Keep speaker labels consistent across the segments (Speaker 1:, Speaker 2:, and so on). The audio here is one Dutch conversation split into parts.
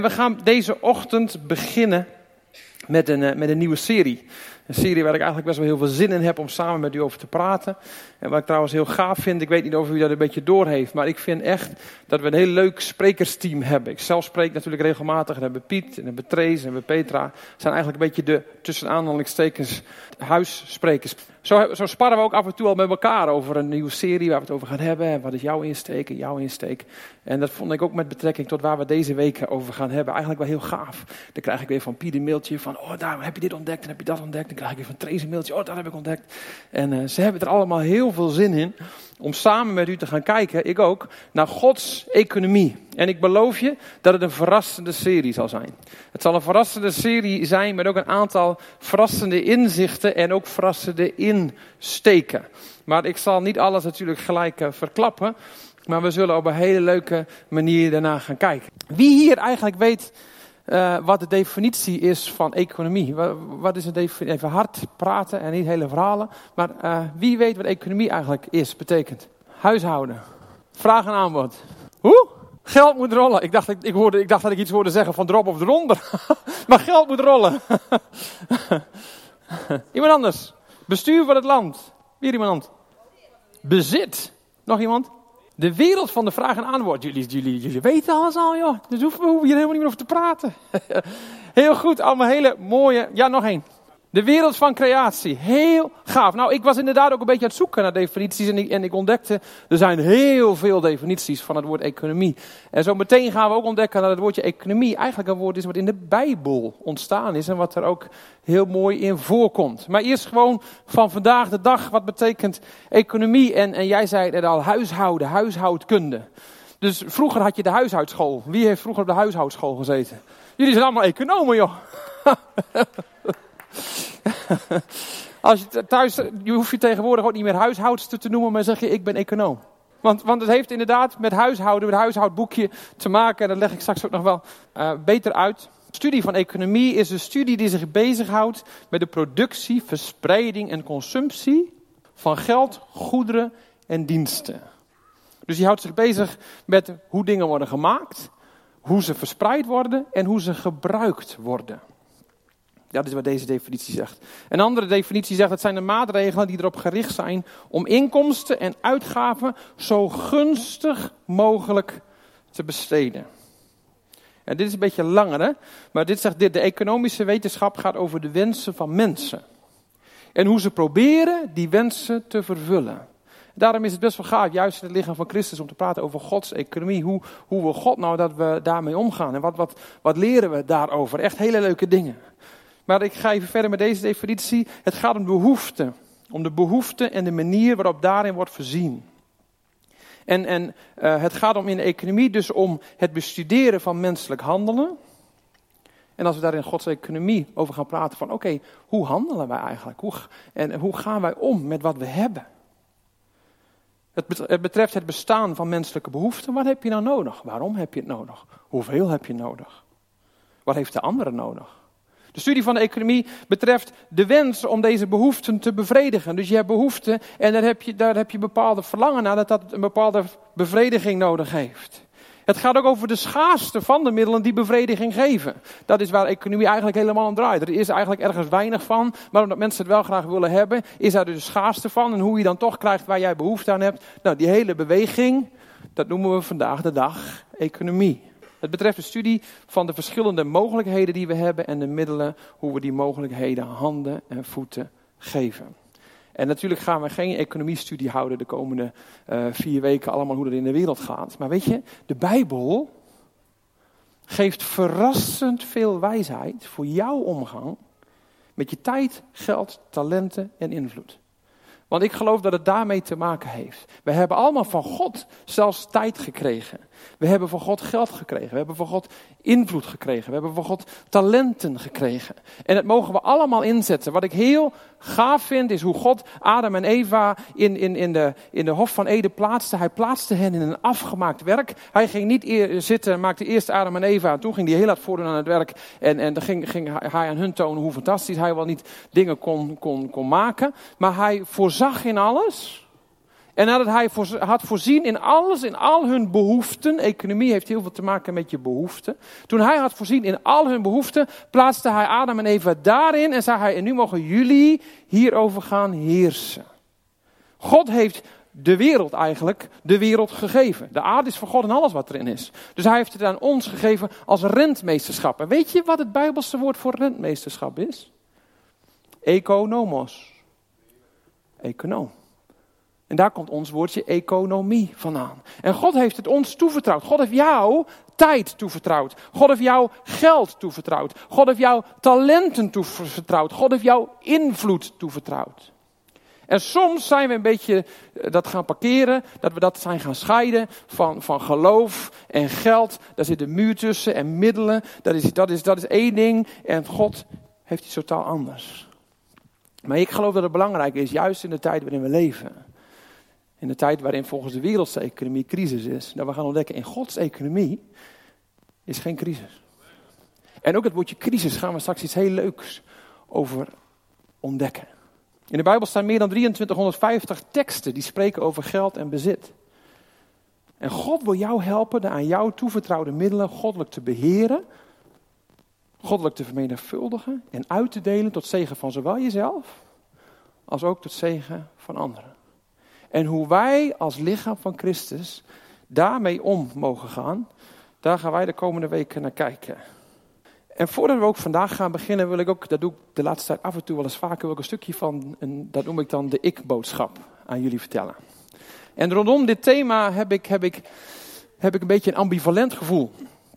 Speaker 1: We gaan deze ochtend beginnen met een nieuwe serie. Een serie waar ik eigenlijk best wel heel veel zin in heb om samen met u over te praten. En wat ik trouwens heel gaaf vind, ik weet niet of u dat een beetje doorheeft, maar ik vind echt dat we een heel leuk sprekersteam hebben. Ik zelf spreek natuurlijk regelmatig, en hebben Piet, en hebben Trace, en hebben Petra. Het zijn eigenlijk een beetje de, tussen aanhalingstekens, huissprekers. Zo sparren we ook af en toe al met elkaar over een nieuwe serie waar we het over gaan hebben. En wat is jouw insteek en jouw insteek. En dat vond ik ook met betrekking tot waar we deze weken over gaan hebben. Eigenlijk wel heel gaaf. Dan krijg ik weer van Piet een mailtje van, oh daar heb je dit ontdekt en heb je dat ontdekt. Dan krijg ik weer van Trace een mailtje, oh dat heb ik ontdekt. En ze hebben er allemaal heel veel zin in om samen met u te gaan kijken, ik ook, naar Gods economie. En ik beloof je dat het een verrassende serie zal zijn. Het zal een verrassende serie zijn met ook een aantal verrassende inzichten en ook verrassende insteken. Maar ik zal niet alles natuurlijk gelijk verklappen, maar we zullen op een hele leuke manier daarna gaan kijken. Wie hier eigenlijk weet wat de definitie is van economie? Wat is een definitie? Even hard praten en niet hele verhalen. Maar wie weet wat economie eigenlijk is, betekent? Huishouden. Vraag en aanbod. Hoe? Geld moet rollen. Ik dacht dat ik iets hoorde zeggen van erop of eronder. Maar geld moet rollen. Iemand anders? Bestuur van het land. Weer iemand? Bezit. Nog iemand? De wereld van de vraag en aanbod. Jullie weten alles al, joh. Dus we hoeven hier helemaal niet meer over te praten. Heel goed, allemaal hele mooie... Ja, nog één. De wereld van creatie. Heel gaaf. Nou, ik was inderdaad ook een beetje aan het zoeken naar definities. En ik ontdekte, er zijn heel veel definities van het woord economie. En zo meteen gaan we ook ontdekken dat het woordje economie eigenlijk een woord is wat in de Bijbel ontstaan is. En wat er ook heel mooi in voorkomt. Maar eerst gewoon van vandaag de dag, wat betekent economie? En jij zei het al, huishouden, huishoudkunde. Dus vroeger had je de huishoudschool. Wie heeft vroeger op de huishoudschool gezeten? Jullie zijn allemaal economen, joh. Als je thuis, je hoeft je tegenwoordig ook niet meer huishoudster te noemen, maar zeg je ik ben econoom. Want het heeft inderdaad met huishouden, met huishoudboekje te maken. En dat leg ik straks ook nog wel beter uit. De studie van economie is een studie die zich bezighoudt met de productie, verspreiding en consumptie van geld, goederen en diensten. Dus die houdt zich bezig met hoe dingen worden gemaakt, hoe ze verspreid worden en hoe ze gebruikt worden. Dat is wat deze definitie zegt. Een andere definitie zegt, het zijn de maatregelen die erop gericht zijn om inkomsten en uitgaven zo gunstig mogelijk te besteden. En dit is een beetje langer, hè? Maar dit zegt dit, de economische wetenschap gaat over de wensen van mensen. En hoe ze proberen die wensen te vervullen. Daarom is het best wel gaaf, juist in het lichaam van Christus, om te praten over Gods economie. Hoe wil God nou dat we daarmee omgaan? En wat leren we daarover? Echt hele leuke dingen. Maar ik ga even verder met deze definitie. Het gaat om behoefte. Om de behoefte en de manier waarop daarin wordt voorzien. En het gaat om in de economie dus om het bestuderen van menselijk handelen. En als we daar in Gods economie over gaan praten van oké, hoe handelen wij eigenlijk? Hoe gaan wij om met wat we hebben? Het betreft het bestaan van menselijke behoeften. Wat heb je nou nodig? Waarom heb je het nodig? Hoeveel heb je nodig? Wat heeft de andere nodig? De studie van de economie betreft de wens om deze behoeften te bevredigen. Dus je hebt behoeften en daar heb je bepaalde verlangen naar dat een bepaalde bevrediging nodig heeft. Het gaat ook over de schaarste van de middelen die bevrediging geven. Dat is waar economie eigenlijk helemaal om draait. Er is eigenlijk ergens weinig van, maar omdat mensen het wel graag willen hebben, is daar dus de schaarste van. En hoe je dan toch krijgt waar jij behoefte aan hebt. Nou, die hele beweging, dat noemen we vandaag de dag economie. Het betreft de studie van de verschillende mogelijkheden die we hebben en de middelen hoe we die mogelijkheden handen en voeten geven. En natuurlijk gaan we geen economiestudie houden de komende 4 weken allemaal hoe het in de wereld gaat. Maar weet je, de Bijbel geeft verrassend veel wijsheid voor jouw omgang met je tijd, geld, talenten en invloed. Want ik geloof dat het daarmee te maken heeft. We hebben allemaal van God zelfs tijd gekregen. We hebben van God geld gekregen. We hebben van God invloed gekregen. We hebben van God talenten gekregen. En dat mogen we allemaal inzetten. Wat ik heel gaaf vind is hoe God Adam en Eva in de Hof van Eden plaatste. Hij plaatste hen in een afgemaakt werk. Hij ging niet zitten en maakte eerst Adam en Eva. En toen ging hij heel hard voordoen aan het werk. En dan ging hij aan hun tonen hoe fantastisch hij wel niet dingen kon maken. Maar hij voorzag in alles. En nadat hij had voorzien in alles, in al hun behoeften. Economie heeft heel veel te maken met je behoeften. Toen hij had voorzien in al hun behoeften, plaatste hij Adam en Eva daarin. En zei hij, en nu mogen jullie hierover gaan heersen. God heeft de wereld gegeven. De aarde is van God en alles wat erin is. Dus hij heeft het aan ons gegeven als rentmeesterschap. En weet je wat het Bijbelse woord voor rentmeesterschap is? Economos. Econoom. En daar komt ons woordje economie vandaan. En God heeft het ons toevertrouwd. God heeft jou tijd toevertrouwd. God heeft jou geld toevertrouwd. God heeft jou talenten toevertrouwd. God heeft jou invloed toevertrouwd. En soms zijn we een beetje dat gaan parkeren, dat we dat zijn gaan scheiden van geloof en geld. Daar zit een muur tussen en middelen. Dat is één ding en God heeft iets totaal anders. Maar ik geloof dat het belangrijk is, juist in de tijd waarin we leven. In de tijd waarin volgens de wereldse economie crisis is. Dat we gaan ontdekken, in Gods economie is geen crisis. En ook het woordje crisis gaan we straks iets heel leuks over ontdekken. In de Bijbel staan meer dan 2350 teksten die spreken over geld en bezit. En God wil jou helpen de aan jou toevertrouwde middelen goddelijk te beheren, goddelijk te vermenigvuldigen en uit te delen tot zegen van zowel jezelf als ook tot zegen van anderen. En hoe wij als lichaam van Christus daarmee om mogen gaan, daar gaan wij de komende weken naar kijken. En voordat we ook vandaag gaan beginnen, wil ik ook, dat doe ik de laatste tijd af en toe wel eens vaker, wil ik een stukje van, dat noem ik dan de ik-boodschap, aan jullie vertellen. En rondom dit thema heb ik een beetje een ambivalent gevoel.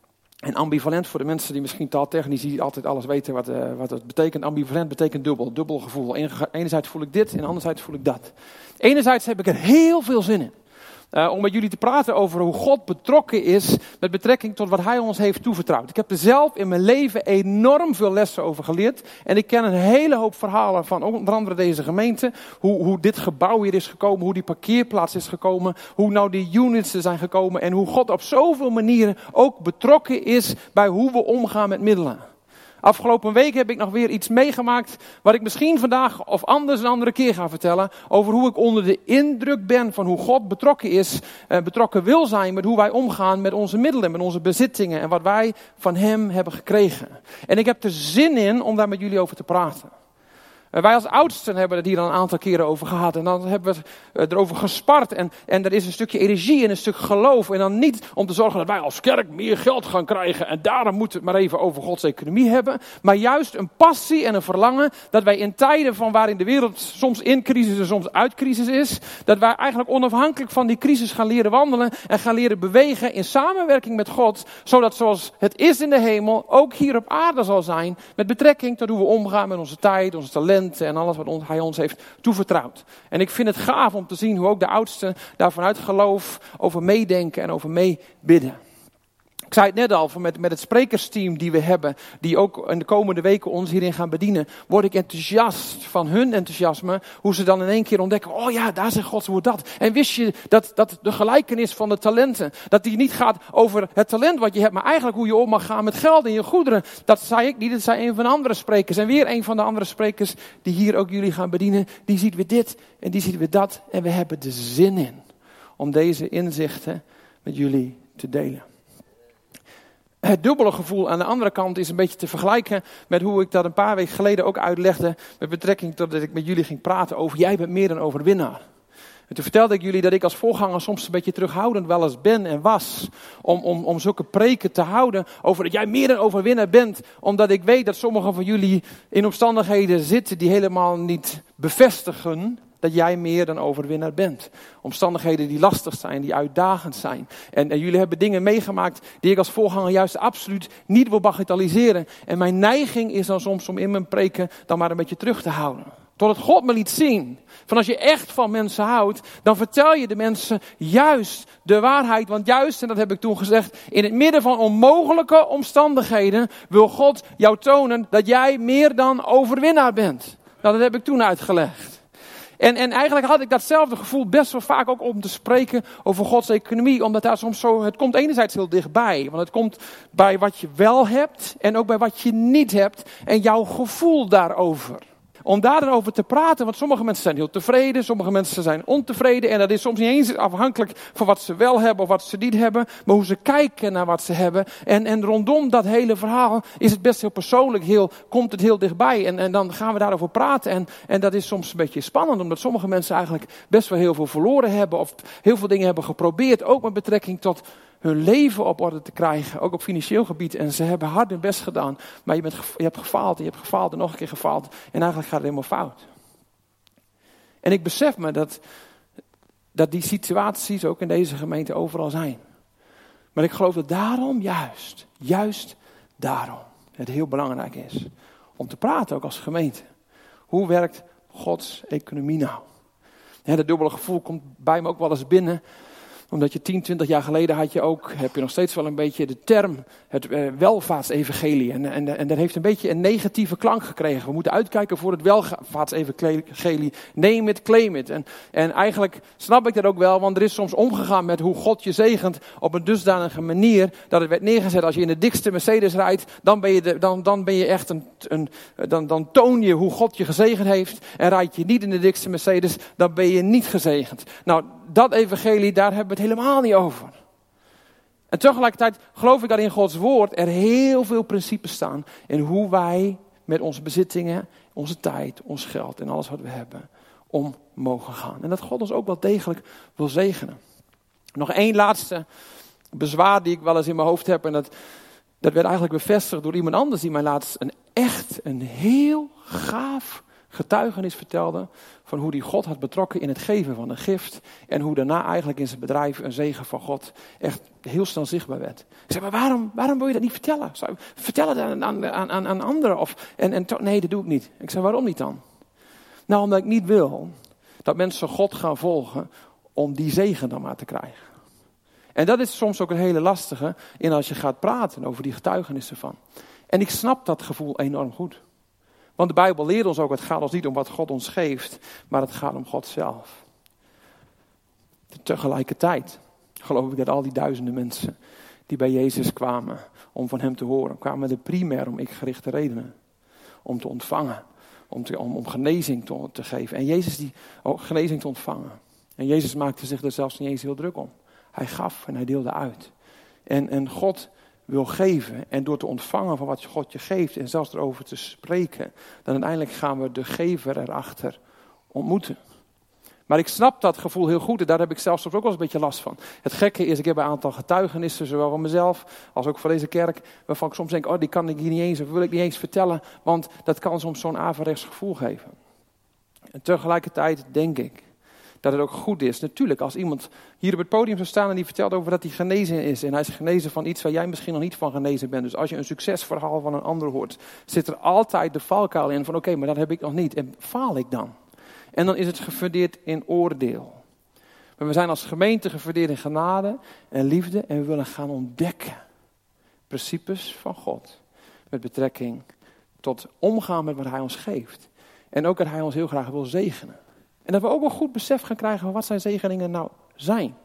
Speaker 1: En ambivalent voor de mensen die misschien taaltechnisch niet altijd alles weten wat het betekent. Ambivalent betekent dubbel gevoel. Enerzijds voel ik dit en anderzijds voel ik dat. Enerzijds heb ik er heel veel zin in. Om met jullie te praten over hoe God betrokken is met betrekking tot wat hij ons heeft toevertrouwd. Ik heb er zelf in mijn leven enorm veel lessen over geleerd. En ik ken een hele hoop verhalen van onder andere deze gemeente. Hoe dit gebouw hier is gekomen, hoe die parkeerplaats is gekomen. Hoe nou die units er zijn gekomen. En hoe God op zoveel manieren ook betrokken is bij hoe we omgaan met middelen. Afgelopen week heb ik nog weer iets meegemaakt wat ik misschien vandaag of anders een andere keer ga vertellen. Over hoe ik onder de indruk ben van hoe God betrokken is, betrokken wil zijn met hoe wij omgaan met onze middelen, met onze bezittingen en wat wij van hem hebben gekregen. En ik heb er zin in om daar met jullie over te praten. Wij als oudsten hebben het hier al een aantal keren over gehad. En dan hebben we erover gespart. En er is een stukje energie en een stuk geloof. En dan niet om te zorgen dat wij als kerk meer geld gaan krijgen. En daarom moeten we het maar even over Gods economie hebben. Maar juist een passie en een verlangen. Dat wij in tijden van waarin de wereld soms in crisis en soms uit crisis is. Dat wij eigenlijk onafhankelijk van die crisis gaan leren wandelen. En gaan leren bewegen in samenwerking met God. Zodat zoals het is in de hemel ook hier op aarde zal zijn. Met betrekking tot hoe we omgaan met onze tijd, onze talenten. En alles wat hij ons heeft toevertrouwd. En ik vind het gaaf om te zien hoe ook de oudsten daar vanuit geloof over meedenken en over meebidden. Ik zei het net al, met het sprekersteam die we hebben, die ook in de komende weken ons hierin gaan bedienen, word ik enthousiast van hun enthousiasme, hoe ze dan in één keer ontdekken, oh ja, daar zegt Gods woord dat. En wist je dat de gelijkenis van de talenten, dat die niet gaat over het talent wat je hebt, maar eigenlijk hoe je om mag gaan met geld en je goederen. Dat zei ik niet, dat zei een van de andere sprekers. En weer een van de andere sprekers die hier ook jullie gaan bedienen, die ziet weer dit en die ziet weer dat. En we hebben er zin in om deze inzichten met jullie te delen. Het dubbele gevoel aan de andere kant is een beetje te vergelijken met hoe ik dat een paar weken geleden ook uitlegde met betrekking tot dat ik met jullie ging praten over jij bent meer dan overwinnaar. En toen vertelde ik jullie dat ik als voorganger soms een beetje terughoudend wel eens ben en was om zulke preken te houden over dat jij meer dan overwinnaar bent. Omdat ik weet dat sommigen van jullie in omstandigheden zitten die helemaal niet bevestigen dat jij meer dan overwinnaar bent. Omstandigheden die lastig zijn, die uitdagend zijn. En jullie hebben dingen meegemaakt die ik als voorganger juist absoluut niet wil bagatelliseren. En mijn neiging is dan soms om in mijn preken dan maar een beetje terug te houden. Totdat God me liet zien, van als je echt van mensen houdt, dan vertel je de mensen juist de waarheid. Want juist, en dat heb ik toen gezegd, in het midden van onmogelijke omstandigheden wil God jou tonen dat jij meer dan overwinnaar bent. Nou, dat heb ik toen uitgelegd. En eigenlijk had ik datzelfde gevoel best wel vaak ook om te spreken over Gods economie. Omdat daar soms zo, het komt enerzijds heel dichtbij. Want het komt bij wat je wel hebt en ook bij wat je niet hebt. En jouw gevoel daarover. om daar dan over te praten. Want sommige mensen zijn heel tevreden, sommige mensen zijn ontevreden. En dat is soms niet eens afhankelijk van wat ze wel hebben of wat ze niet hebben. Maar hoe ze kijken naar wat ze hebben. En rondom dat hele verhaal is het best heel persoonlijk, komt het heel dichtbij. En dan gaan we daarover praten. En dat is soms een beetje spannend, omdat sommige mensen eigenlijk best wel heel veel verloren hebben. Of heel veel dingen hebben geprobeerd, ook met betrekking tot hun leven op orde te krijgen, ook op financieel gebied. En ze hebben hard hun best gedaan, maar je hebt gefaald en je hebt gefaald en nog een keer gefaald. En eigenlijk gaat het helemaal fout. En ik besef me dat die situaties ook in deze gemeente overal zijn. Maar ik geloof dat daarom, juist daarom, het heel belangrijk is om te praten ook als gemeente. Hoe werkt Gods economie nou? Dat dubbele gevoel komt bij me ook wel eens binnen. Omdat je 10, 20 jaar geleden heb je nog steeds wel een beetje de term het welvaartsevangelie. En dat heeft een beetje een negatieve klank gekregen. We moeten uitkijken voor het welvaartsevangelie. Neem het, claim it. En eigenlijk snap ik dat ook wel, want er is soms omgegaan met hoe God je zegent op een dusdanige manier. Dat het werd neergezet als je in de dikste Mercedes rijdt, dan ben je echt dan toon je hoe God je gezegend heeft. En rijd je niet in de dikste Mercedes, dan ben je niet gezegend. Nou, dat evangelie, daar hebben we het helemaal niet over. En tegelijkertijd geloof ik dat in Gods woord er heel veel principes staan in hoe wij met onze bezittingen, onze tijd, ons geld en alles wat we hebben om mogen gaan. En dat God ons ook wel degelijk wil zegenen. Nog één laatste bezwaar die ik wel eens in mijn hoofd heb. En dat werd eigenlijk bevestigd door iemand anders die mij laatst een heel gaaf getuigenis vertelde van hoe die God had betrokken in het geven van een gift. En hoe daarna eigenlijk in zijn bedrijf een zegen van God echt heel snel zichtbaar werd. Ik zei, maar waarom wil je dat niet vertellen? Vertel het aan anderen. Nee, dat doe ik niet. Ik zei, waarom niet dan? Nou, omdat ik niet wil dat mensen God gaan volgen om die zegen dan maar te krijgen. En dat is soms ook een hele lastige in als je gaat praten over die getuigenissen van. En ik snap dat gevoel enorm goed. Want de Bijbel leert ons ook, het gaat ons niet om wat God ons geeft, maar het gaat om God zelf. Tegelijkertijd geloof ik dat al die duizenden mensen die bij Jezus kwamen om van hem te horen, kwamen er primair om ik-gerichte redenen. Om te ontvangen, om genezing te geven. En Jezus die genezing te ontvangen. En Jezus maakte zich er zelfs niet eens heel druk om. Hij gaf en hij deelde uit. En God wil geven en door te ontvangen van wat God je geeft en zelfs erover te spreken, dan uiteindelijk gaan we de gever erachter ontmoeten. Maar ik snap dat gevoel heel goed en daar heb ik zelfs ook wel eens een beetje last van. Het gekke is, ik heb een aantal getuigenissen, zowel van mezelf als ook van deze kerk, waarvan ik soms denk, die kan ik hier niet eens of wil ik niet eens vertellen, want dat kan soms zo'n averechts gevoel geven. En tegelijkertijd denk ik dat het ook goed is. Natuurlijk, als iemand hier op het podium zou staan en die vertelt over dat hij genezen is. En hij is genezen van iets waar jij misschien nog niet van genezen bent. Dus als je een succesverhaal van een ander hoort, zit er altijd de valkuil in van oké, maar dat heb ik nog niet. En faal ik dan? En dan is het gefundeerd in oordeel. Maar we zijn als gemeente gefundeerd in genade en liefde. En we willen gaan ontdekken principes van God. Met betrekking tot omgaan met wat hij ons geeft. En ook dat hij ons heel graag wil zegenen. En dat we ook wel goed besef gaan krijgen van wat zijn zegeningen nou zijn.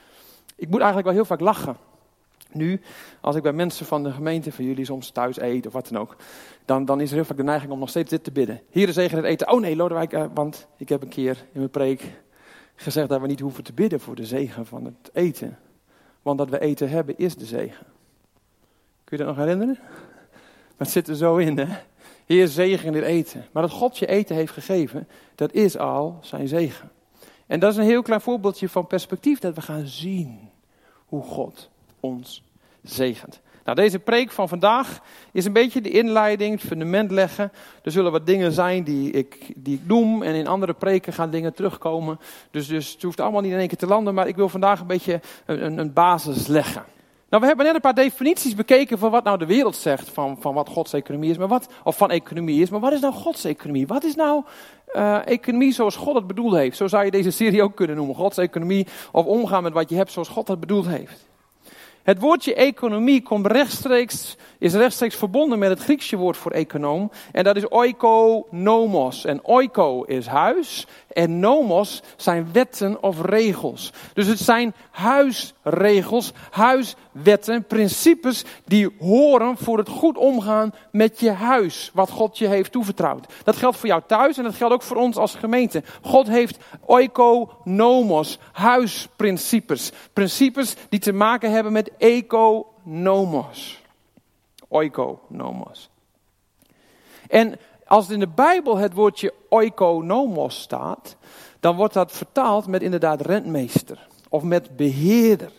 Speaker 1: Ik moet eigenlijk wel heel vaak lachen. Nu, als ik bij mensen van de gemeente, van jullie soms thuis eet of wat dan ook. Dan is er heel vaak de neiging om nog steeds dit te bidden. Hier zegen het eten. Oh nee, Lodewijk, want ik heb een keer in mijn preek gezegd dat we niet hoeven te bidden voor de zegen van het eten. Want dat we eten hebben is de zegen. Kun je dat nog herinneren? Maar het zit er zo in, hè. Heer, zegen dit eten. Maar dat God je eten heeft gegeven, dat is al zijn zegen. En dat is een heel klein voorbeeldje van perspectief, dat we gaan zien hoe God ons zegent. Nou, deze preek van vandaag is een beetje de inleiding, het fundament leggen. Er zullen wat dingen zijn die ik noem en in andere preken gaan dingen terugkomen. Dus het hoeft allemaal niet in één keer te landen, maar ik wil vandaag een beetje een basis leggen. Nou, we hebben net een paar definities bekeken van wat nou de wereld zegt van wat Gods economie is, of van economie is. Maar wat is nou Gods economie? Wat is nou economie zoals God het bedoeld heeft? Zo zou je deze serie ook kunnen noemen. Gods economie of omgaan met wat je hebt zoals God het bedoeld heeft. Het woordje economie komt rechtstreeks is rechtstreeks verbonden met het Griekse woord voor econoom. En dat is oikonomos. En oiko is huis en nomos zijn wetten of regels. Dus het zijn huisregels, huiswetten, principes die horen voor het goed omgaan met je huis. Wat God je heeft toevertrouwd. Dat geldt voor jou thuis en dat geldt ook voor ons als gemeente. God heeft oikonomos, huisprincipes. Principes die te maken hebben met economos. Oikonomos. En als in de Bijbel het woordje oikonomos staat, dan wordt dat vertaald met inderdaad rentmeester of met beheerder.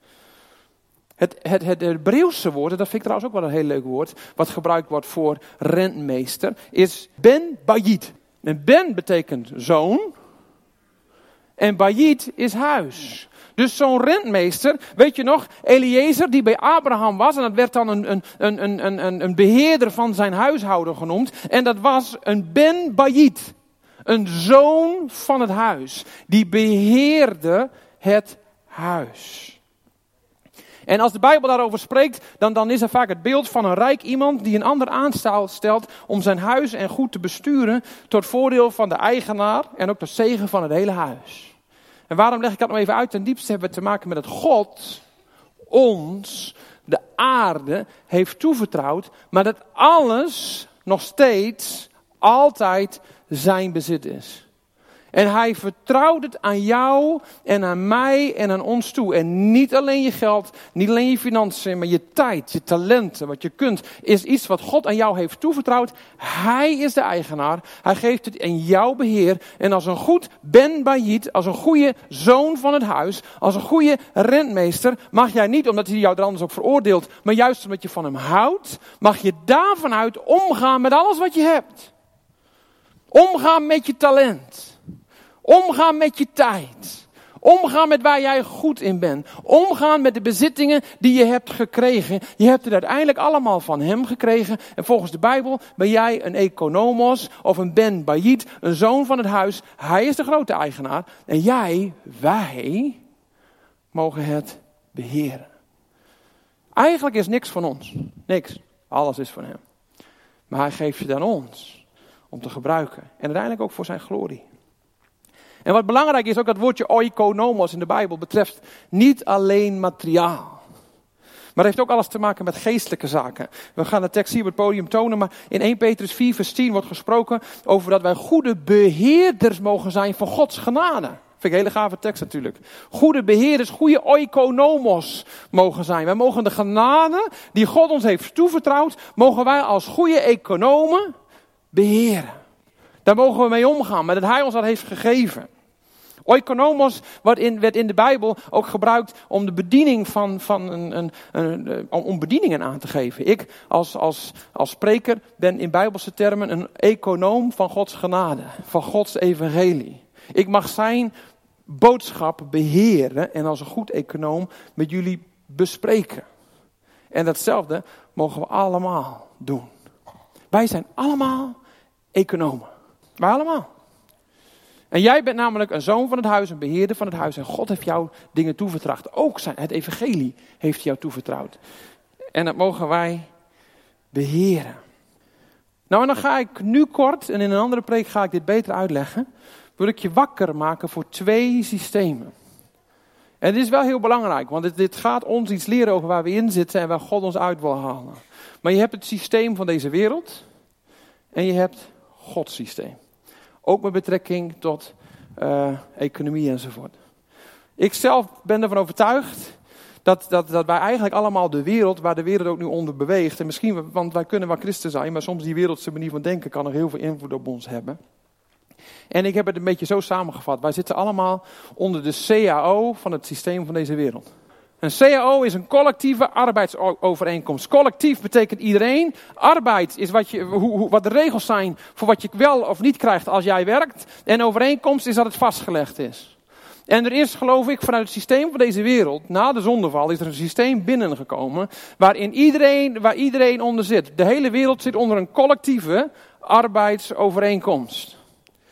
Speaker 1: Het Hebreeuwse woord, en dat vind ik trouwens ook wel een heel leuk woord, wat gebruikt wordt voor rentmeester, is ben bayit. En ben betekent zoon en bayit is huis. Dus zo'n rentmeester, weet je nog, Eliezer die bij Abraham was en dat werd dan een beheerder van zijn huishouden genoemd. En dat was een ben bayit, een zoon van het huis, die beheerde het huis. En als de Bijbel daarover spreekt, dan is er vaak het beeld van een rijk iemand die een ander aanstelt om zijn huis en goed te besturen tot voordeel van de eigenaar en ook tot zegen van het hele huis. En waarom leg ik dat nou even uit? Ten diepste hebben we te maken met dat God ons de aarde heeft toevertrouwd, maar dat alles nog steeds altijd zijn bezit is. En hij vertrouwt het aan jou en aan mij en aan ons toe. En niet alleen je geld, niet alleen je financiën, maar je tijd, je talenten, wat je kunt, is iets wat God aan jou heeft toevertrouwd. Hij is de eigenaar. Hij geeft het in jouw beheer. En als een goed ben bayit, als een goede zoon van het huis, als een goede rentmeester, mag jij niet, omdat hij jou er anders ook veroordeelt, maar juist omdat je van hem houdt, mag je daarvan uit omgaan met alles wat je hebt. Omgaan met je talent. Omgaan met je tijd. Omgaan met waar jij goed in bent. Omgaan met de bezittingen die je hebt gekregen. Je hebt het uiteindelijk allemaal van hem gekregen. En volgens de Bijbel ben jij een economos of een ben bayit, een zoon van het huis. Hij is de grote eigenaar. En wij mogen het beheren. Eigenlijk is niks van ons. Niks. Alles is van hem. Maar hij geeft het aan ons om te gebruiken. En uiteindelijk ook voor zijn glorie. En wat belangrijk is, ook dat woordje oikonomos in de Bijbel betreft niet alleen materiaal. Maar het heeft ook alles te maken met geestelijke zaken. We gaan de tekst hier op het podium tonen, maar in 1 Petrus 4 vers 10 wordt gesproken over dat wij goede beheerders mogen zijn van Gods genade. Vind ik een hele gave tekst natuurlijk. Goede beheerders, goede oikonomos mogen zijn. Wij mogen de genade die God ons heeft toevertrouwd, mogen wij als goede economen beheren. Daar mogen we mee omgaan, met dat hij ons dat heeft gegeven. Oikonomos werd in de Bijbel ook gebruikt om de bediening om bedieningen aan te geven. Ik als spreker ben in Bijbelse termen een econoom van Gods genade, van Gods evangelie. Ik mag zijn boodschap beheren en als een goed econoom met jullie bespreken. En datzelfde mogen we allemaal doen. Wij zijn allemaal economen. Wij allemaal. En jij bent namelijk een zoon van het huis, een beheerder van het huis. En God heeft jou dingen toevertrouwd. Ook het evangelie heeft jou toevertrouwd. En dat mogen wij beheren. Nou, en dan ga ik nu kort, en in een andere preek ga ik dit beter uitleggen, wil ik je wakker maken voor 2 systemen. En dit is wel heel belangrijk, want dit gaat ons iets leren over waar we in zitten en waar God ons uit wil halen. Maar je hebt het systeem van deze wereld en je hebt Gods systeem. Ook met betrekking tot economie enzovoort. Ik zelf ben ervan overtuigd dat wij eigenlijk allemaal de wereld, waar de wereld ook nu onder beweegt. En misschien, want wij kunnen wel christen zijn, maar soms die wereldse manier van denken kan nog heel veel invloed op ons hebben. En ik heb het een beetje zo samengevat. Wij zitten allemaal onder de CAO van het systeem van deze wereld. Een CAO is een collectieve arbeidsovereenkomst. Collectief betekent iedereen. Arbeid is wat de regels zijn voor wat je wel of niet krijgt als jij werkt. En overeenkomst is dat het vastgelegd is. En er is, geloof ik, vanuit het systeem van deze wereld, na de zondeval, is er een systeem binnengekomen waar iedereen onder zit. De hele wereld zit onder een collectieve arbeidsovereenkomst.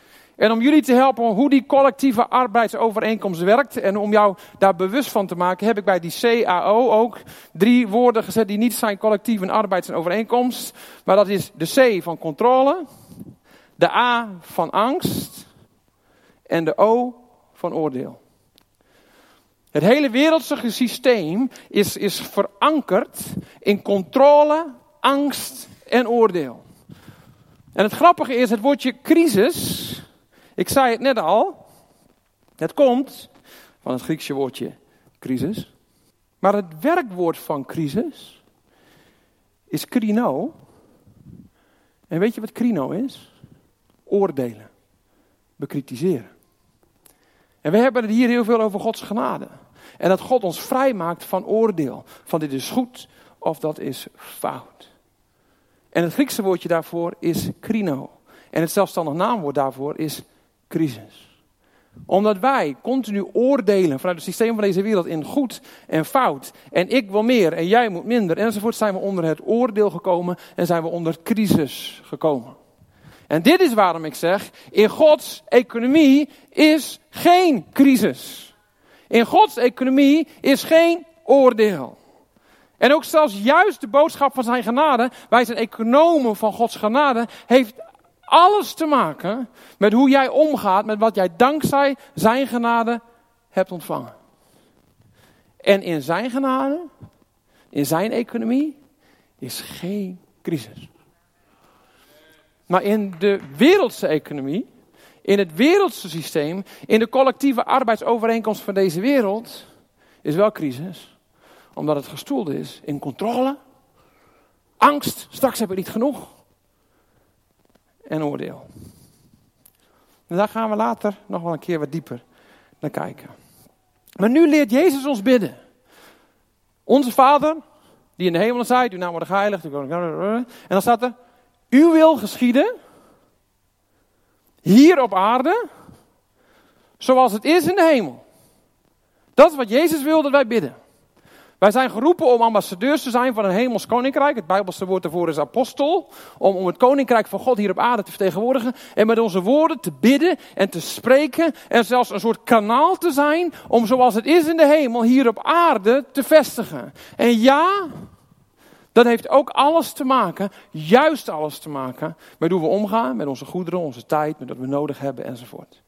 Speaker 1: En om jullie te helpen hoe die collectieve arbeidsovereenkomst werkt en om jou daar bewust van te maken, heb ik bij die CAO ook 3 woorden gezet die niet zijn collectieve arbeids- en overeenkomst. Maar dat is de C van controle, de A van angst en de O van oordeel. Het hele wereldse systeem is verankerd in controle, angst en oordeel. En het grappige is, het woordje crisis, ik zei het net al, het komt van het Griekse woordje crisis. Maar het werkwoord van crisis is krino. En weet je wat krino is? Oordelen, bekritiseren. En we hebben het hier heel veel over Gods genade. En dat God ons vrijmaakt van oordeel. Van dit is goed of dat is fout. En het Griekse woordje daarvoor is krino. En het zelfstandig naamwoord daarvoor is crisis. Omdat wij continu oordelen vanuit het systeem van deze wereld in goed en fout. En ik wil meer en jij moet minder enzovoort, zijn we onder het oordeel gekomen en zijn we onder crisis gekomen. En dit is waarom ik zeg, in Gods economie is geen crisis. In Gods economie is geen oordeel. En ook zelfs juist de boodschap van zijn genade, wij zijn economen van Gods genade, heeft alles te maken met hoe jij omgaat, met wat jij dankzij zijn genade hebt ontvangen. En in zijn genade, in zijn economie, is geen crisis. Maar in de wereldse economie, in het wereldse systeem, in de collectieve arbeidsovereenkomst van deze wereld, is wel crisis. Omdat het gestoeld is in controle, angst, straks heb ik niet genoeg, en oordeel. En daar gaan we later nog wel een keer wat dieper naar kijken. Maar nu leert Jezus ons bidden. Onze Vader, die in de hemelen zijt, uw naam wordt geheiligd. En dan staat er, uw wil geschieden, hier op aarde, zoals het is in de hemel. Dat is wat Jezus wil dat wij bidden. Wij zijn geroepen om ambassadeurs te zijn van een hemels koninkrijk. Het Bijbelse woord daarvoor is apostel. Om het koninkrijk van God hier op aarde te vertegenwoordigen. En met onze woorden te bidden en te spreken. En zelfs een soort kanaal te zijn om zoals het is in de hemel hier op aarde te vestigen. En ja, dat heeft ook alles te maken, juist alles te maken, met hoe we omgaan met onze goederen, onze tijd, met wat we nodig hebben enzovoort.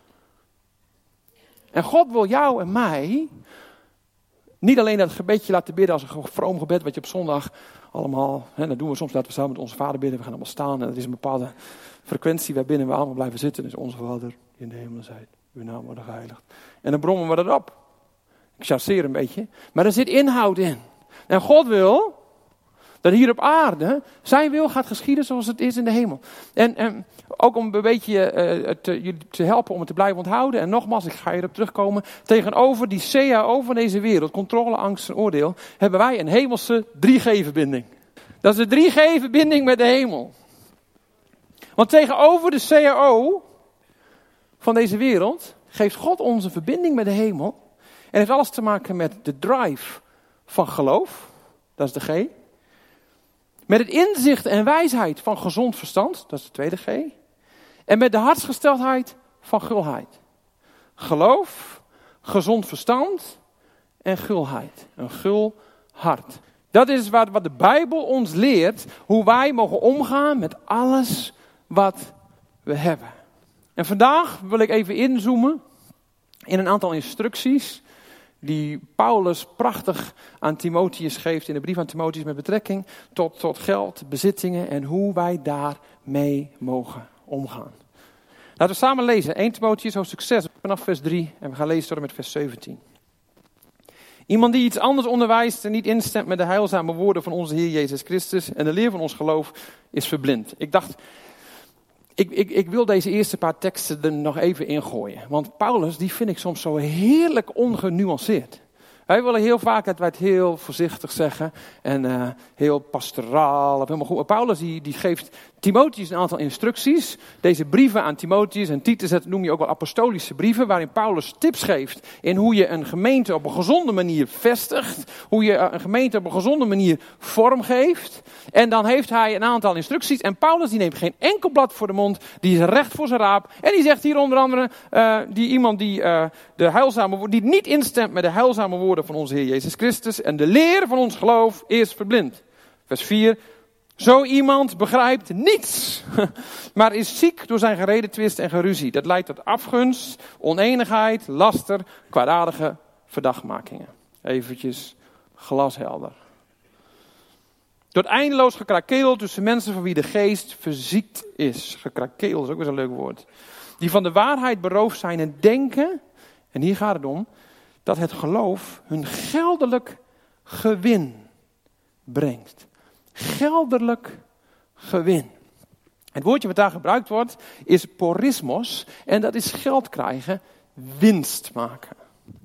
Speaker 1: En God wil jou en mij niet alleen dat gebedje laten bidden als een vroom gebed, wat je op zondag allemaal, dat doen we soms, laten we samen met onze Vader bidden, we gaan allemaal staan en er is een bepaalde frequentie waarbinnen we allemaal blijven zitten. Dus onze Vader die in de hemelen zijt, uw naam wordt geheiligd. En dan brommen we dat op. Ik chasseer een beetje, maar er zit inhoud in. En God wil dat hier op aarde zijn wil gaat geschieden zoals het is in de hemel. En ook om een beetje jullie te helpen om het te blijven onthouden. En nogmaals, ik ga hierop terugkomen. Tegenover die CAO van deze wereld, controle, angst en oordeel, hebben wij een hemelse 3G-verbinding. Dat is de 3G-verbinding met de hemel. Want tegenover de CAO van deze wereld geeft God ons een verbinding met de hemel. En heeft alles te maken met de drive van geloof. Dat is de G. Met het inzicht en wijsheid van gezond verstand, dat is de tweede G. En met de hartsgesteldheid van gulheid. Geloof, gezond verstand en gulheid. Een gul hart. Dat is wat de Bijbel ons leert, hoe wij mogen omgaan met alles wat we hebben. En vandaag wil ik even inzoomen in een aantal instructies die Paulus prachtig aan Timotheus geeft in de brief aan Timotheus met betrekking tot geld, bezittingen en hoe wij daarmee mogen omgaan. Laten we samen lezen. 1 Timotheus hoofdstuk 6 vanaf vers 3 en we gaan lezen tot en met vers 17. Iemand die iets anders onderwijst en niet instemt met de heilzame woorden van onze Heer Jezus Christus en de leer van ons geloof is verblind. Ik dacht, ik wil deze eerste paar teksten er nog even ingooien. Want Paulus, die vind ik soms zo heerlijk ongenuanceerd. Wij willen heel vaak dat wij het heel voorzichtig zeggen en heel pastoraal. Of helemaal goed. Paulus die geeft Timotheus een aantal instructies. Deze brieven aan Timotheus en Titus, dat noem je ook wel apostolische brieven, waarin Paulus tips geeft in hoe je een gemeente op een gezonde manier vestigt. Hoe je een gemeente op een gezonde manier vormgeeft. En dan heeft hij een aantal instructies. En Paulus die neemt geen enkel blad voor de mond. Die is recht voor zijn raap. En die zegt hier onder andere, die niet instemt met de heilzame woorden van onze Heer Jezus Christus en de leer van ons geloof is verblind. Vers 4. Zo iemand begrijpt niets, maar is ziek door zijn geredetwist en geruzie. Dat leidt tot afgunst, oneenigheid, laster, kwaadaardige verdachtmakingen. Eventjes glashelder. Tot eindeloos gekrakeel tussen mensen van wie de geest verziekt is. Gekrakeel is ook weer zo'n leuk woord. Die van de waarheid beroofd zijn en denken, en hier gaat het om, dat het geloof hun geldelijk gewin brengt. Geldelijk gewin. Het woordje wat daar gebruikt wordt is porismos. En dat is geld krijgen, winst maken.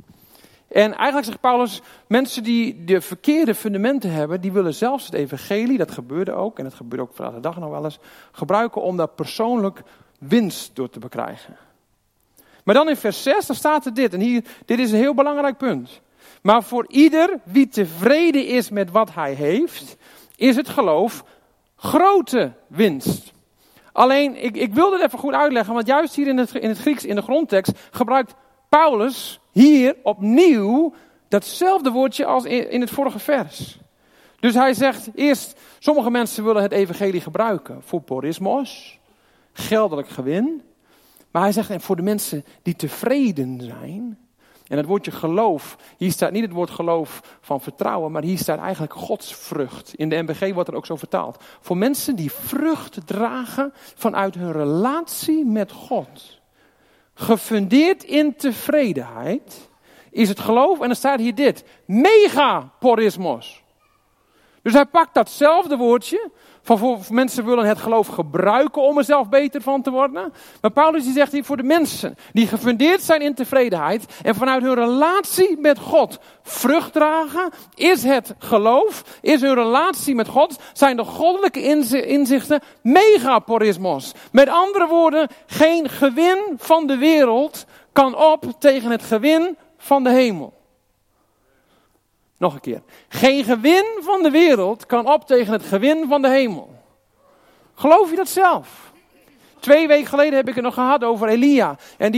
Speaker 1: En eigenlijk zegt Paulus, mensen die de verkeerde fundamenten hebben, die willen zelfs het evangelie, dat gebeurde ook, en dat gebeurt ook vandaag de dag nog wel eens, gebruiken om daar persoonlijk winst door te bekrijgen. Maar dan in vers 6, dan staat er dit. En hier, dit is een heel belangrijk punt. Maar voor ieder wie tevreden is met wat hij heeft, is het geloof grote winst. Alleen, ik wil dit even goed uitleggen, want juist hier in het Grieks, in de grondtekst, gebruikt Paulus hier opnieuw datzelfde woordje als in het vorige vers. Dus hij zegt eerst, sommige mensen willen het evangelie gebruiken voor porismos, geldelijk gewin. Maar hij zegt, en voor de mensen die tevreden zijn, en het woordje geloof, hier staat niet het woord geloof van vertrouwen, maar hier staat eigenlijk godsvrucht. In de NBG wordt er ook zo vertaald. Voor mensen die vrucht dragen vanuit hun relatie met God. Gefundeerd in tevredenheid is het geloof, en dan staat hier dit, megaporismos. Dus hij pakt datzelfde woordje, van voor mensen willen het geloof gebruiken om er zelf beter van te worden. Maar Paulus die zegt hier voor de mensen die gefundeerd zijn in tevredenheid en vanuit hun relatie met God vrucht dragen, is het geloof, is hun relatie met God, zijn de goddelijke inzichten megaporismos. Met andere woorden, geen gewin van de wereld kan op tegen het gewin van de hemel. Nog een keer. Geen gewin van de wereld kan op tegen het gewin van de hemel. Geloof je dat zelf? 2 weken geleden heb ik het nog gehad over Elia. En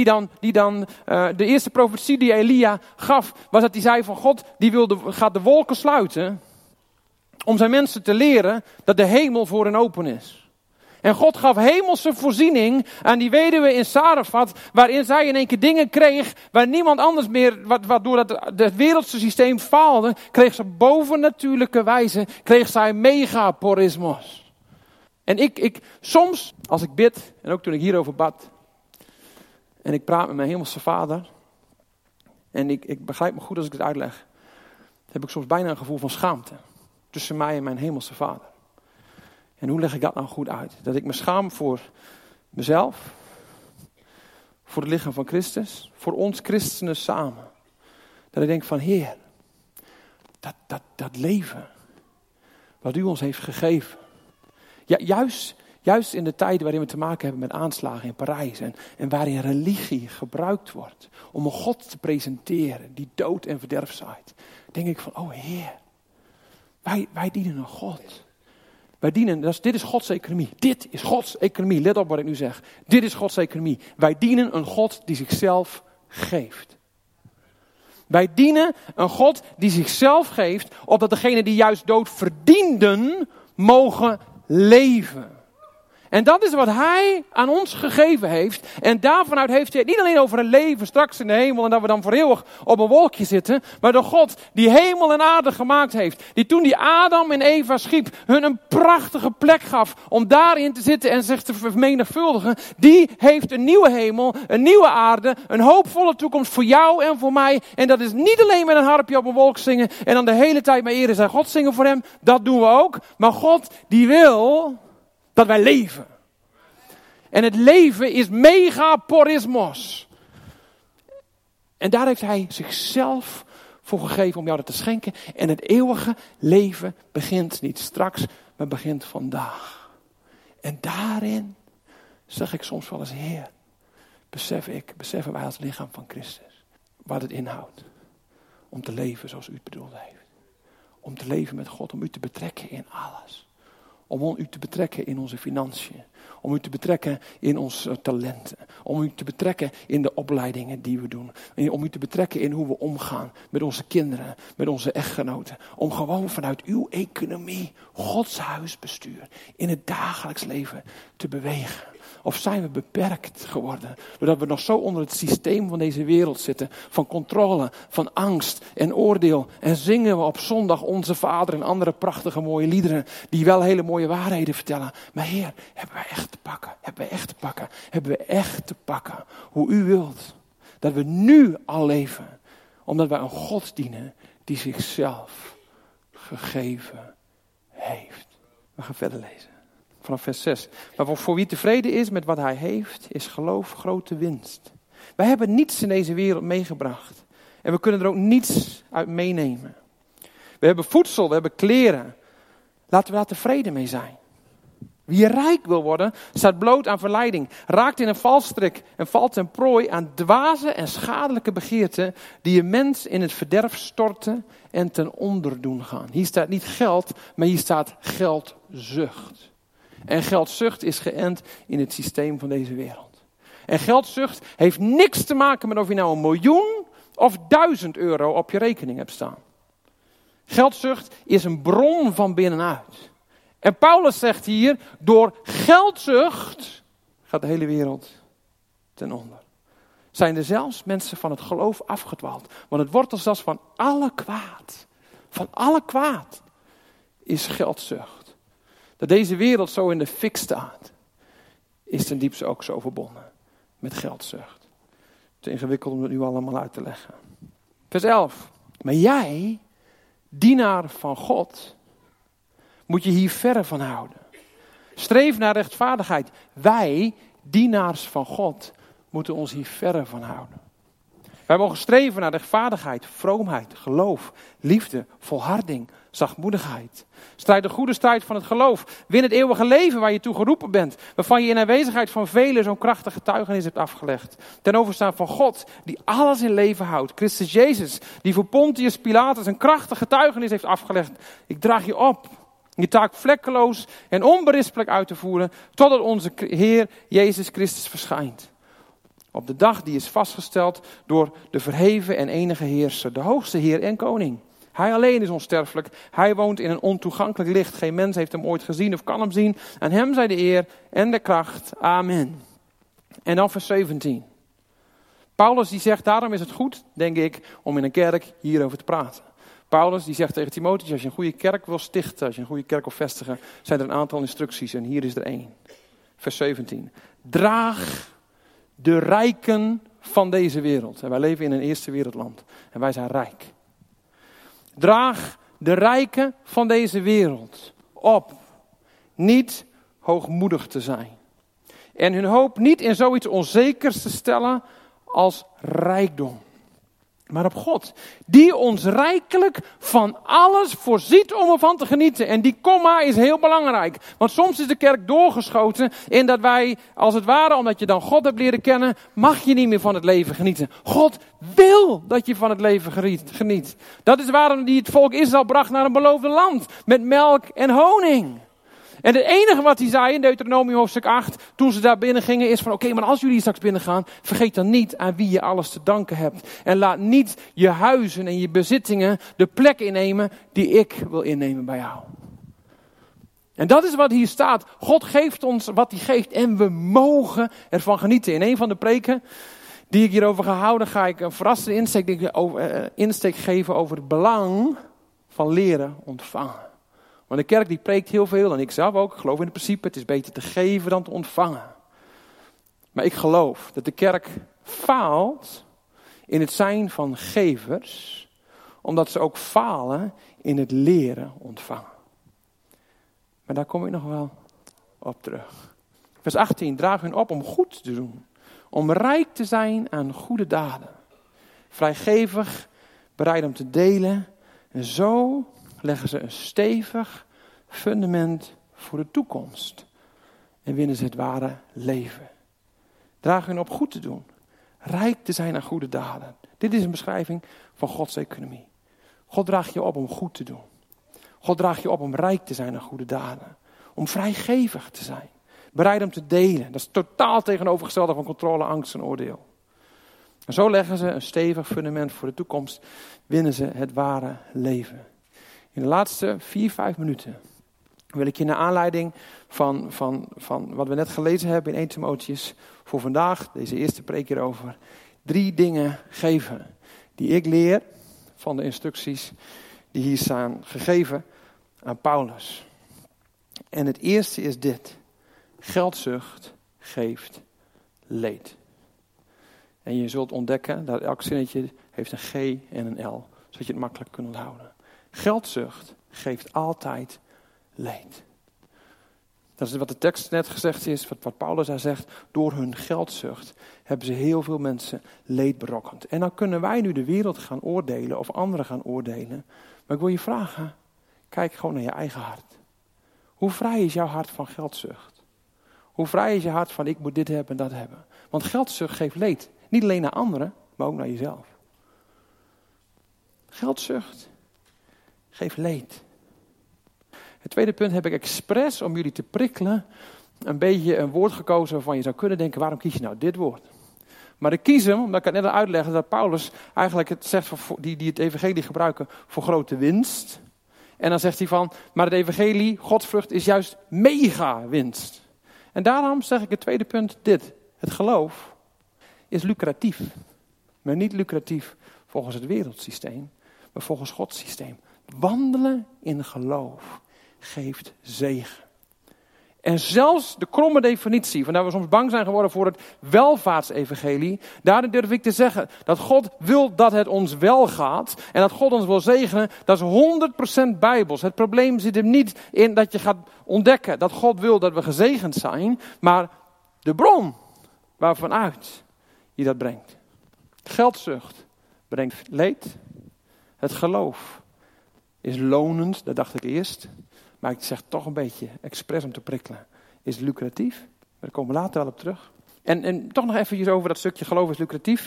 Speaker 1: de eerste profetie die Elia gaf, was dat hij zei van God, gaat de wolken sluiten. Om zijn mensen te leren dat de hemel voor hen open is. En God gaf hemelse voorziening aan die weduwe in Sarefat, waarin zij in één keer dingen kreeg waar niemand anders meer, waardoor het wereldse systeem faalde, kreeg ze bovennatuurlijke wijze, kreeg zij megaporismos. En ik soms, als ik bid, en ook toen ik hierover bad, en ik praat met mijn hemelse vader, en ik begrijp me goed als ik het uitleg, heb ik soms bijna een gevoel van schaamte tussen mij en mijn hemelse vader. En hoe leg ik dat nou goed uit? Dat ik me schaam voor mezelf, voor het lichaam van Christus, voor ons christenen samen. Dat ik denk van Heer, dat leven wat u ons heeft gegeven. Ja, juist in de tijd waarin we te maken hebben met aanslagen in Parijs en waarin religie gebruikt wordt om een God te presenteren die dood en verderf zaait. Denk ik van, oh Heer, wij dienen een God. Wij dienen, dit is Gods economie. Dit is Gods economie. Let op wat ik nu zeg. Dit is Gods economie. Wij dienen een God die zichzelf geeft. Wij dienen een God die zichzelf geeft, opdat degenen die juist dood verdienden, mogen leven. En dat is wat hij aan ons gegeven heeft. En daarvanuit heeft hij het niet alleen over een leven straks in de hemel en dat we dan voor eeuwig op een wolkje zitten. Maar de God die hemel en aarde gemaakt heeft. Die toen die Adam en Eva schiep hun een prachtige plek gaf om daarin te zitten en zich te vermenigvuldigen. Die heeft een nieuwe hemel, een nieuwe aarde, een hoopvolle toekomst voor jou en voor mij. En dat is niet alleen met een harpje op een wolk zingen en dan de hele tijd maar ere zijn God zingen voor hem. Dat doen we ook. Maar God die wil dat wij leven. En het leven is megaporismos. En daar heeft hij zichzelf voor gegeven om jou dat te schenken. En het eeuwige leven begint niet straks, maar begint vandaag. En daarin zeg ik soms wel eens, Heer, beseffen wij als lichaam van Christus wat het inhoudt om te leven zoals u het bedoeld heeft. Om te leven met God, om u te betrekken in alles. Om u te betrekken in onze financiën. Om u te betrekken in onze talenten. Om u te betrekken in de opleidingen die we doen. Om u te betrekken in hoe we omgaan met onze kinderen, met onze echtgenoten. Om gewoon vanuit uw economie, Gods huisbestuur, in het dagelijks leven te bewegen. Of zijn we beperkt geworden, doordat we nog zo onder het systeem van deze wereld zitten. Van controle, van angst en oordeel. En zingen we op zondag Onze Vader en andere prachtige mooie liederen. Die wel hele mooie waarheden vertellen. Maar Heer, hebben wij echt te pakken? Hebben we echt te pakken hoe u wilt dat we nu al leven. Omdat wij een God dienen die zichzelf gegeven heeft. We gaan verder lezen. Vanaf vers 6. Maar voor wie tevreden is met wat hij heeft, is geloof grote winst. Wij hebben niets in deze wereld meegebracht. En we kunnen er ook niets uit meenemen. We hebben voedsel, we hebben kleren. Laten we daar tevreden mee zijn. Wie rijk wil worden, staat bloot aan verleiding. Raakt in een valstrik en valt ten prooi aan dwaze en schadelijke begeerten. Die een mens in het verderf storten en ten onder doen gaan. Hier staat niet geld, maar hier staat geldzucht. En geldzucht is geënt in het systeem van deze wereld. En geldzucht heeft niks te maken met of je nou 1 miljoen of 1000 euro op je rekening hebt staan. Geldzucht is een bron van binnenuit. En Paulus zegt hier, door geldzucht gaat de hele wereld ten onder. Zijn er zelfs mensen van het geloof afgedwaald. Want het wortel zelfs van alle kwaad is geldzucht. Dat deze wereld zo in de fik staat, is ten diepste ook zo verbonden met geldzucht. Te ingewikkeld om het nu allemaal uit te leggen. Vers 11. Maar jij, dienaar van God, moet je hier verre van houden. Streef naar rechtvaardigheid. Wij, dienaars van God, moeten ons hier verre van houden. Wij mogen streven naar rechtvaardigheid, vroomheid, geloof, liefde, volharding, zachtmoedigheid. Strijd de goede strijd van het geloof. Win het eeuwige leven waar je toe geroepen bent. Waarvan je in aanwezigheid van velen zo'n krachtige getuigenis hebt afgelegd. Ten overstaan van God, die alles in leven houdt. Christus Jezus, die voor Pontius Pilatus een krachtige getuigenis heeft afgelegd. Ik draag je op je taak vlekkeloos en onberispelijk uit te voeren. Totdat onze Heer Jezus Christus verschijnt. Op de dag die is vastgesteld door de verheven en enige heerser. De hoogste Heer en Koning. Hij alleen is onsterfelijk. Hij woont in een ontoegankelijk licht. Geen mens heeft hem ooit gezien of kan hem zien. Aan hem zij de eer en de kracht. Amen. En dan vers 17. Paulus die zegt, daarom is het goed, denk ik, om in een kerk hierover te praten. Paulus die zegt tegen Timotheus, als je een goede kerk wil stichten, als je een goede kerk wil vestigen, zijn er een aantal instructies. En hier is er 1. Vers 17. Draag de rijken van deze wereld. En wij leven in een eerste wereldland. En wij zijn rijk. Draag de rijken van deze wereld op. Niet hoogmoedig te zijn. En hun hoop niet in zoiets onzekers te stellen als rijkdom. Maar op God, die ons rijkelijk van alles voorziet om ervan te genieten. En die komma is heel belangrijk. Want soms is de kerk doorgeschoten in dat wij, als het ware, omdat je dan God hebt leren kennen, mag je niet meer van het leven genieten. God wil dat je van het leven geniet. Dat is waarom hij het volk Israël bracht naar een beloofde land. Met melk en honing. En het enige wat hij zei in Deuteronomium hoofdstuk 8, toen ze daar binnen gingen, is van oké, maar als jullie straks binnen gaan, vergeet dan niet aan wie je alles te danken hebt. En laat niet je huizen en je bezittingen de plek innemen die ik wil innemen bij jou. En dat is wat hier staat. God geeft ons wat hij geeft en we mogen ervan genieten. In een van de preken die ik hierover ga houden, ga ik een verrassende insteek geven over het belang van leren ontvangen. Want de kerk die preekt heel veel en ik zelf ook. Ik geloof in het principe, het is beter te geven dan te ontvangen. Maar ik geloof dat de kerk faalt in het zijn van gevers, omdat ze ook falen in het leren ontvangen. Maar daar kom ik nog wel op terug. Vers 18, draag hun op om goed te doen. Om rijk te zijn aan goede daden. Vrijgevig bereid om te delen. En zo leggen ze een stevig fundament voor de toekomst. En winnen ze het ware leven. Draag hun op goed te doen. Rijk te zijn aan goede daden. Dit is een beschrijving van Gods economie. God draagt je op om goed te doen. God draagt je op om rijk te zijn aan goede daden. Om vrijgevig te zijn. Bereid om te delen. Dat is totaal tegenovergestelde van controle, angst en oordeel. En zo leggen ze een stevig fundament voor de toekomst. Winnen ze het ware leven. In de laatste 4-5 minuten wil ik je naar aanleiding van wat we net gelezen hebben in 1 Timotheüs voor vandaag, deze eerste preek hierover, 3 dingen geven die ik leer van de instructies die hier staan gegeven aan Paulus. En het eerste is dit: geldzucht geeft leed. En je zult ontdekken dat elk zinnetje heeft een G en een L, zodat je het makkelijk kunt onthouden. Geldzucht geeft altijd leed. Dat is wat de tekst net gezegd is, wat Paulus daar zegt. Door hun geldzucht hebben ze heel veel mensen leed berokkend. En dan kunnen wij nu de wereld gaan oordelen of anderen gaan oordelen. Maar ik wil je vragen, kijk gewoon naar je eigen hart. Hoe vrij is jouw hart van geldzucht? Hoe vrij is je hart van ik moet dit hebben en dat hebben? Want geldzucht geeft leed. Niet alleen naar anderen, maar ook naar jezelf. Geldzucht geeft leed. Het tweede punt heb ik expres om jullie te prikkelen een beetje een woord gekozen waarvan je zou kunnen denken, waarom kies je nou dit woord? Maar ik kies hem, omdat ik het net al uitlegde, dat Paulus eigenlijk het zegt die het evangelie gebruiken voor grote winst. En dan zegt hij van, maar het evangelie, godsvrucht, is juist mega winst. En daarom zeg ik het tweede punt dit. Het geloof is lucratief. Maar niet lucratief volgens het wereldsysteem, maar volgens Gods systeem. Wandelen in geloof geeft zegen. En zelfs de kromme definitie, vandaar we soms bang zijn geworden voor het welvaartsevangelie, daarin durf ik te zeggen dat God wil dat het ons wel gaat en dat God ons wil zegenen, dat is 100% bijbels. Het probleem zit hem niet in dat je gaat ontdekken dat God wil dat we gezegend zijn, maar de bron waarvanuit je dat brengt. Geldzucht brengt leed. Het geloof is lonend, dat dacht ik eerst. Maar ik zeg toch een beetje expres om te prikkelen. Is lucratief. Daar komen we later wel op terug. En toch nog even over dat stukje geloof is lucratief.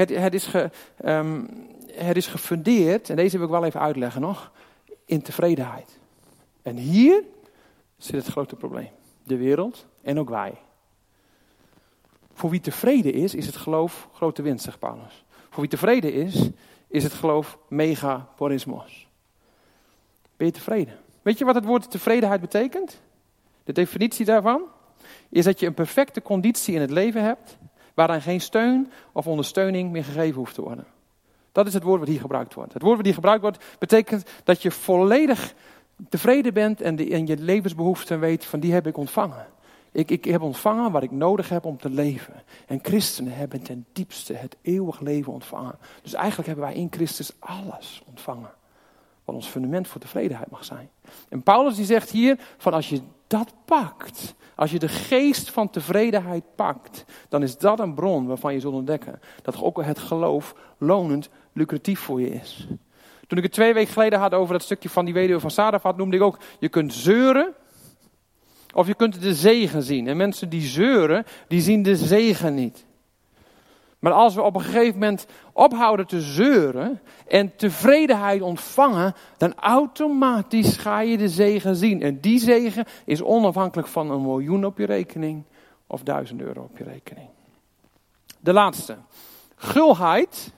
Speaker 1: Het is gefundeerd, en deze wil ik wel even uitleggen nog, in tevredenheid. En hier zit het grote probleem. De wereld en ook wij. Voor wie tevreden is het geloof grote winst, zegt Paulus. Voor wie tevreden is het geloof megaporismos. Ben je tevreden? Weet je wat het woord tevredenheid betekent? De definitie daarvan is dat je een perfecte conditie in het leven hebt, waaraan geen steun of ondersteuning meer gegeven hoeft te worden. Dat is het woord wat hier gebruikt wordt. Het woord wat hier gebruikt wordt betekent dat je volledig tevreden bent en je levensbehoeften weet van die heb ik ontvangen. Ik heb ontvangen wat ik nodig heb om te leven. En christenen hebben ten diepste het eeuwig leven ontvangen. Dus eigenlijk hebben wij in Christus alles ontvangen. Wat ons fundament voor tevredenheid mag zijn. En Paulus die zegt hier, van als je dat pakt, als je de geest van tevredenheid pakt, dan is dat een bron waarvan je zult ontdekken dat ook het geloof lonend lucratief voor je is. Toen ik het 2 weken geleden had over dat stukje van die weduwe van Sarefat, noemde ik ook, je kunt zeuren of je kunt de zegen zien. En mensen die zeuren, die zien de zegen niet. Maar als we op een gegeven moment ophouden te zeuren en tevredenheid ontvangen, dan automatisch ga je de zegen zien. En die zegen is onafhankelijk van 1 miljoen op je rekening of 1000 euro op je rekening. De laatste. Gulheid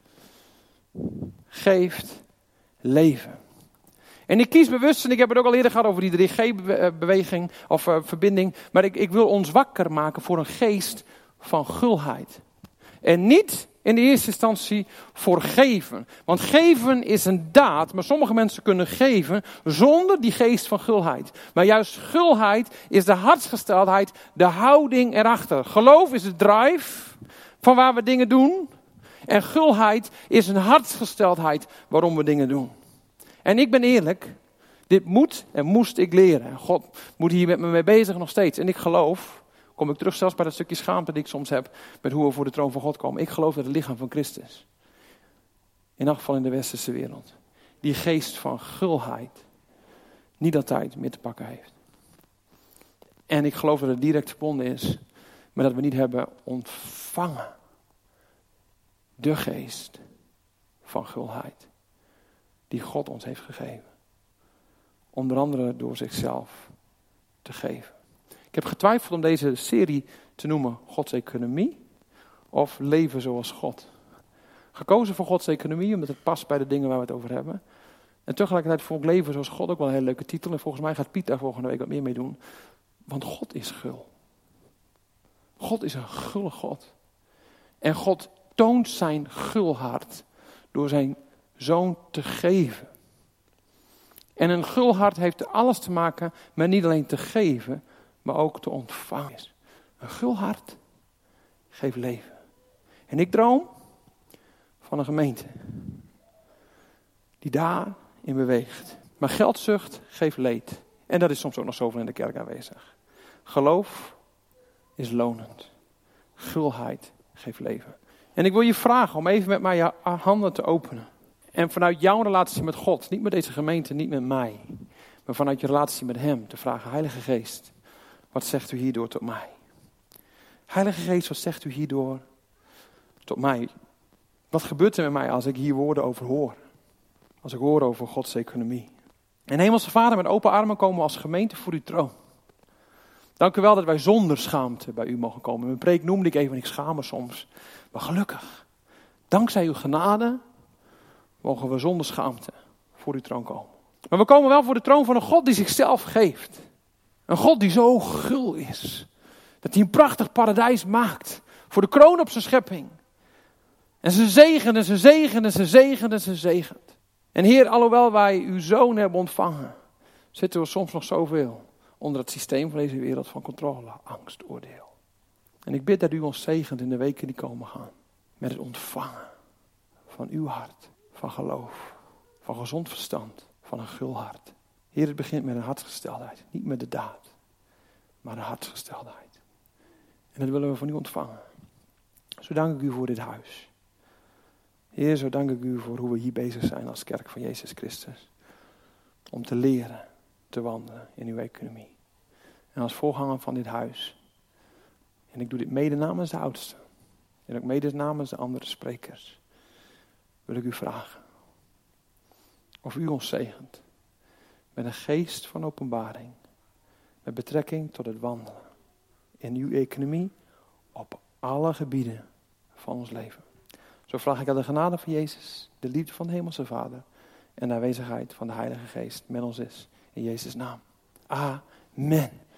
Speaker 1: geeft leven. En ik kies bewust, en ik heb het ook al eerder gehad over die 3G-beweging of verbinding, maar ik wil ons wakker maken voor een geest van gulheid. En niet in de eerste instantie voor geven. Want geven is een daad, maar sommige mensen kunnen geven zonder die geest van gulheid. Maar juist gulheid is de hartsgesteldheid, de houding erachter. Geloof is de drive van waar we dingen doen. En gulheid is een hartsgesteldheid waarom we dingen doen. En ik ben eerlijk, dit moet en moest ik leren. God moet hier met me mee bezig nog steeds. En ik geloof, kom ik terug zelfs bij dat stukje schaamte die ik soms heb met hoe we voor de troon van God komen. Ik geloof dat het lichaam van Christus In elk geval in de westerse wereld. Die geest van gulheid niet altijd meer te pakken heeft. En ik geloof dat het direct verbonden is met dat we niet hebben ontvangen. De geest van gulheid. Die God ons heeft gegeven. Onder andere door zichzelf te geven. Ik heb getwijfeld om deze serie te noemen Gods economie of Leven zoals God. Gekozen voor Gods economie omdat het past bij de dingen waar we het over hebben. En tegelijkertijd vond ik Leven zoals God ook wel een hele leuke titel. En volgens mij gaat Piet daar volgende week wat meer mee doen. Want God is gul. God is een gulle God. En God toont zijn gulhart door zijn zoon te geven. En een gul hart heeft alles te maken met niet alleen te geven, maar ook te ontvangen. Een gul hart geeft leven. En ik droom van een gemeente die daarin beweegt. Maar geldzucht geeft leed. En dat is soms ook nog zoveel in de kerk aanwezig. Geloof is lonend. Gulheid geeft leven. En ik wil je vragen om even met mij je handen te openen. En vanuit jouw relatie met God, niet met deze gemeente, niet met mij, maar vanuit je relatie met hem te vragen, Heilige Geest, wat zegt u hierdoor tot mij? Heilige Geest, wat zegt u hierdoor tot mij? Wat gebeurt er met mij als ik hier woorden over hoor? Als ik hoor over Gods economie. En Hemelse Vader, met open armen komen we als gemeente voor uw troon. Dank u wel dat wij zonder schaamte bij u mogen komen. In mijn preek noemde ik even, ik schaam me soms. Maar gelukkig, dankzij uw genade, mogen we zonder schaamte voor uw troon komen. Maar we komen wel voor de troon van een God die zichzelf geeft. Een God die zo gul is. Dat hij een prachtig paradijs maakt. Voor de kroon op zijn schepping. En ze zegent en ze zegent en ze zegent en ze zegent. En Heer, alhoewel wij uw zoon hebben ontvangen, zitten we soms nog zoveel onder het systeem van deze wereld van controle, angst, oordeel. En ik bid dat u ons zegent in de weken die komen gaan. Met het ontvangen van uw hart. Van geloof, van gezond verstand, van een gul hart. Heer, het begint met een hartsgesteldheid. Niet met de daad, maar een hartsgesteldheid. En dat willen we van u ontvangen. Zo dank ik u voor dit huis. Heer, zo dank ik u voor hoe we hier bezig zijn als kerk van Jezus Christus. Om te leren, te wandelen in uw economie. En als voorganger van dit huis. En ik doe dit mede namens de oudsten. En ook mede namens de andere sprekers. Wil ik u vragen of u ons zegent met een geest van openbaring, met betrekking tot het wandelen in uw economie op alle gebieden van ons leven. Zo vraag ik aan de genade van Jezus, de liefde van de Hemelse Vader en de aanwezigheid van de Heilige Geest met ons is. In Jezus' naam. Amen.